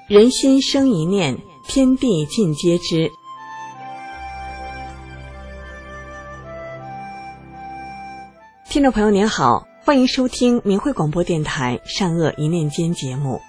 人心生一念，天地尽皆知。听众朋友您好，欢迎收听明慧广播电台善恶一念间节目。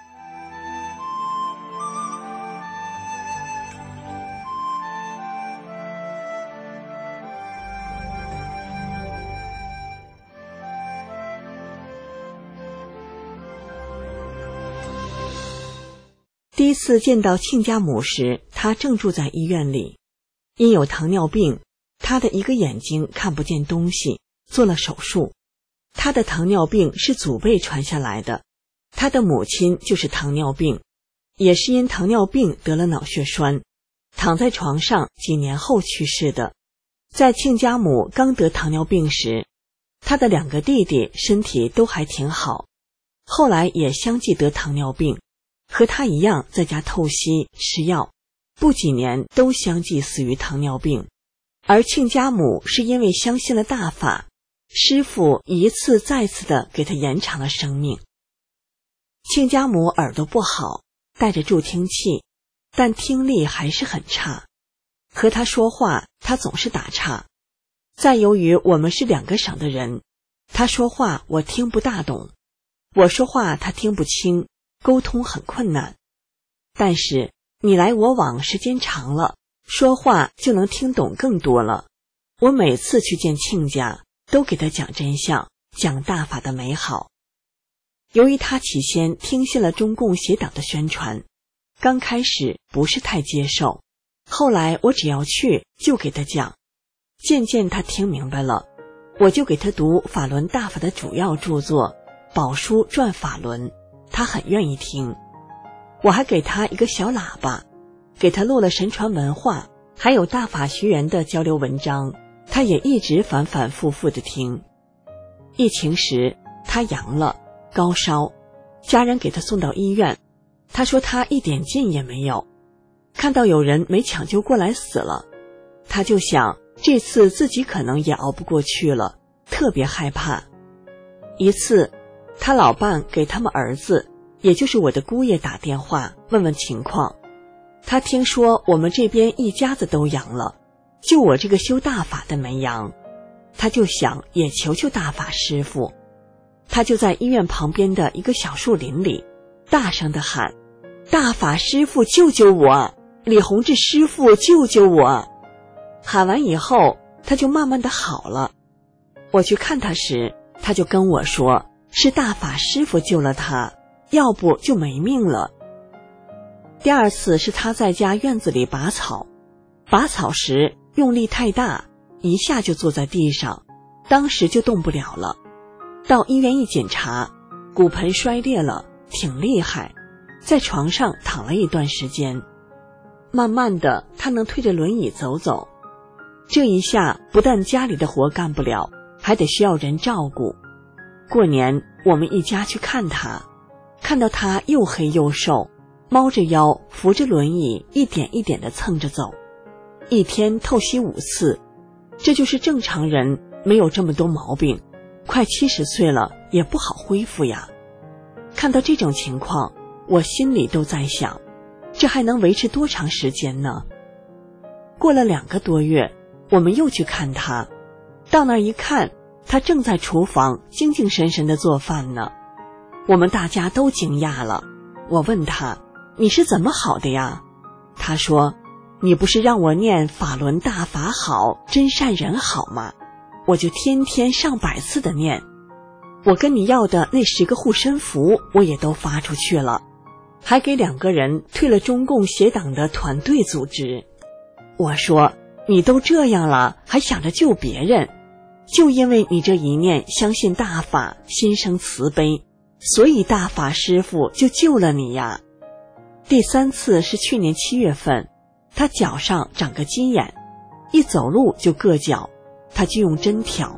第一次见到亲家母时，她正住在医院里，因有糖尿病，她的一个眼睛看不见东西，做了手术。她的糖尿病是祖辈传下来的，她的母亲就是糖尿病，也是因糖尿病得了脑血栓，躺在床上几年后去世的。在亲家母刚得糖尿病时，她的2个弟弟身体都还挺好，后来也相继得糖尿病，和他一样在家透析吃药，不几年都相继死于糖尿病。而亲家母是因为相信了大法，师父一次再次地给他延长了生命。亲家母耳朵不好，带着助听器，但听力还是很差，和他说话他总是打岔。再由于我们是2个省的人，他说话我听不大懂，我说话他听不清，沟通很困难。但是你来我往时间长了，说话就能听懂更多了。我每次去见亲家，都给他讲真相，讲大法的美好。由于他起先听信了中共邪党的宣传，刚开始不是太接受，后来我只要去就给他讲，渐渐他听明白了，我就给他读法轮大法的主要著作《宝书传法轮》，他很愿意听。我还给他一个小喇叭，给他录了神传文化还有大法学员的交流文章，他也一直反反复复地听。疫情时他阳了，高烧，家人给他送到医院，他说他一点劲也没有，看到有人没抢救过来死了，他就想这次自己可能也熬不过去了，特别害怕。一次他老伴给他们儿子，也就是我的姑爷打电话问问情况，他听说我们这边一家子都阳了，就我这个修大法的没阳，他就想也求求大法师父。他就在医院旁边的一个小树林里大声地喊，大法师父救救我，李洪志师父救救我。喊完以后他就慢慢地好了。我去看他时，他就跟我说是大法师父救了他，要不就没命了。第2次是他在家院子里拔草，拔草时用力太大，一下就坐在地上，当时就动不了了。到医院一检查，骨盆衰裂了，挺厉害，在床上躺了一段时间，慢慢的他能推着轮椅走走。这一下不但家里的活干不了，还得需要人照顾。过年我们一家去看他，看到他又黑又瘦，猫着腰扶着轮椅一点一点地蹭着走，一天透析5次，这就是正常人没有这么多毛病，快70岁了也不好恢复呀。看到这种情况，我心里都在想，这还能维持多长时间呢？过了2个多月，我们又去看他，到那儿一看，他正在厨房精精神神地做饭呢。我们大家都惊讶了。我问他，你是怎么好的呀？他说，你不是让我念法轮大法好，真善人好吗？我就天天上100次的念。我跟你要的那10个护身符我也都发出去了，还给2个人退了中共邪党的团队组织。我说，你都这样了，还想着救别人，就因为你这一念相信大法，心生慈悲，所以大法师父就救了你呀。第3次是去年7月份，他脚上长个鸡眼，一走路就硌脚，他就用针挑。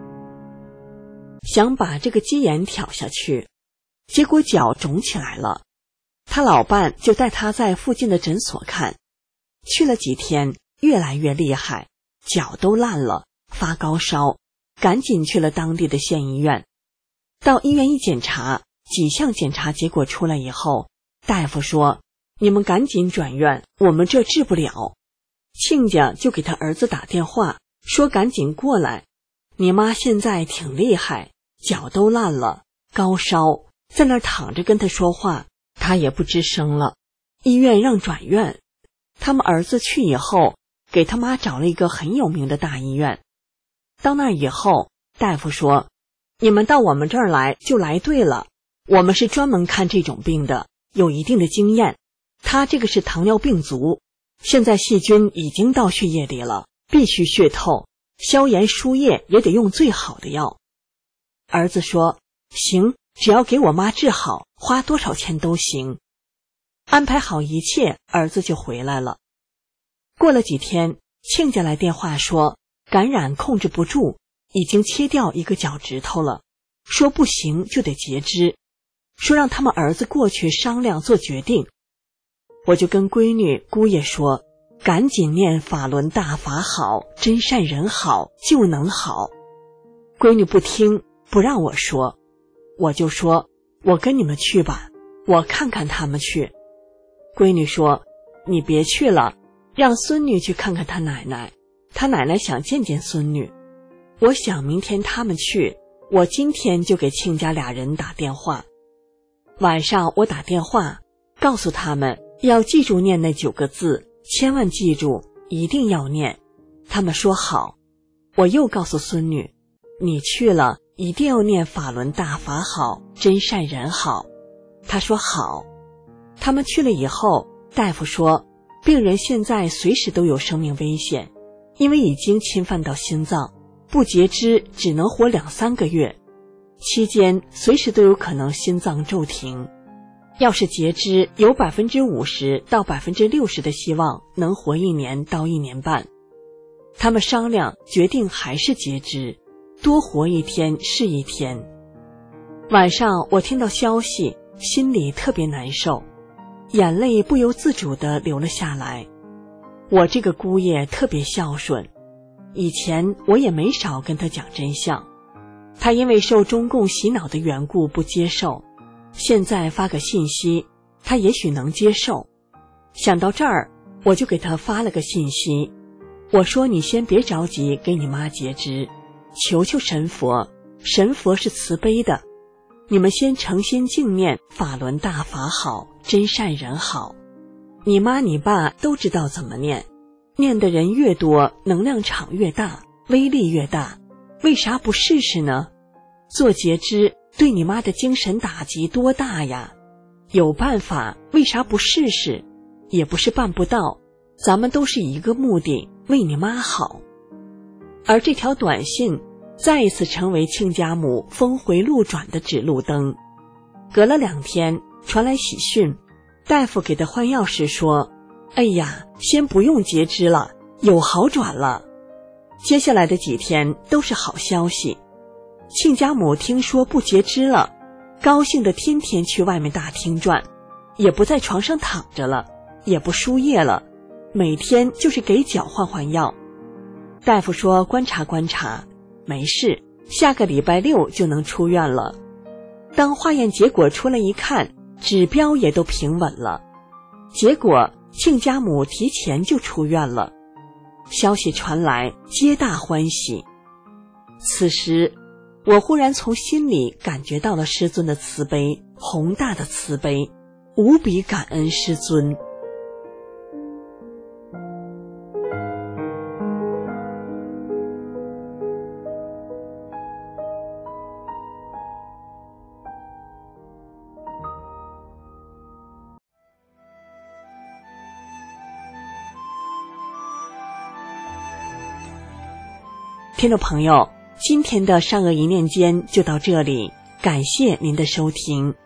想把这个鸡眼挑下去，结果脚肿起来了， 他老伴就带他在附近的诊所看，去了几天，越来越厉害，脚都烂了，发高烧，赶紧去了当地的县医院。到医院一检查，几项检查结果出来以后，大夫说，你们赶紧转院，我们这治不了。亲家就给他儿子打电话，说赶紧过来，你妈现在挺厉害，脚都烂了，高烧，在那儿躺着跟他说话，他也不吱声了。医院让转院，他们儿子去以后，给他妈找了一个很有名的大医院。到那儿以后，大夫说，你们到我们这儿来就来对了，我们是专门看这种病的，有一定的经验。他这个是糖尿病足，现在细菌已经到血液里了，必须血透，消炎输液也得用最好的药。儿子说，行，只要给我妈治好，花多少钱都行。安排好一切，儿子就回来了。过了几天，亲家来电话说，感染控制不住，已经切掉一个脚趾头了，说不行就得截肢，说让他们儿子过去商量做决定。我就跟闺女姑爷说，赶紧念法轮大法好，真善人好，就能好。闺女不听，不让我说，我就说，我跟你们去吧，我看看他们去。闺女说，你别去了，让孙女去看看她奶奶，她奶奶想见见孙女。我想明天他们去，我今天就给亲家俩人打电话。晚上我打电话告诉他们要记住念那9个字，千万记住，一定要念。他们说好。我又告诉孙女，你去了一定要念法轮大法好，真善人好。她说好。他们去了以后，大夫说，病人现在随时都有生命危险，因为已经侵犯到心脏，不截肢只能活2-3个月，期间随时都有可能心脏骤停。要是截肢，有50%到60%的希望能活1年到1年半。他们商量决定还是截肢，多活1天是1天。晚上我听到消息，心里特别难受，眼泪不由自主地流了下来。我这个姑爷特别孝顺，以前我也没少跟他讲真相，他因为受中共洗脑的缘故不接受，现在发个信息，他也许能接受。想到这儿，我就给他发了个信息，我说你先别着急给你妈截肢，求求神佛，神佛是慈悲的，你们先诚心敬念法轮大法好，真善人好。你妈你爸都知道怎么念，念的人越多，能量场越大，威力越大，为啥不试试呢？做截肢对你妈的精神打击多大呀，有办法为啥不试试？也不是办不到，咱们都是一个目的，为你妈好。而这条短信再一次成为亲家母峰回路转的指路灯。隔了2天传来喜讯，大夫给他换药时说，哎呀，先不用截肢了，有好转了。接下来的几天都是好消息，亲家母听说不截肢了，高兴的天天去外面大厅转，也不在床上躺着了，也不输液了，每天就是给脚换药。大夫说观察观察，没事，下个礼拜6就能出院了。当化验结果出来一看，指标也都平稳了，结果亲家母提前就出院了。消息传来，皆大欢喜。此时我忽然从心里感觉到了师尊的慈悲，宏大的慈悲，无比感恩师尊。听众朋友，今天的善恶一念间就到这里，感谢您的收听。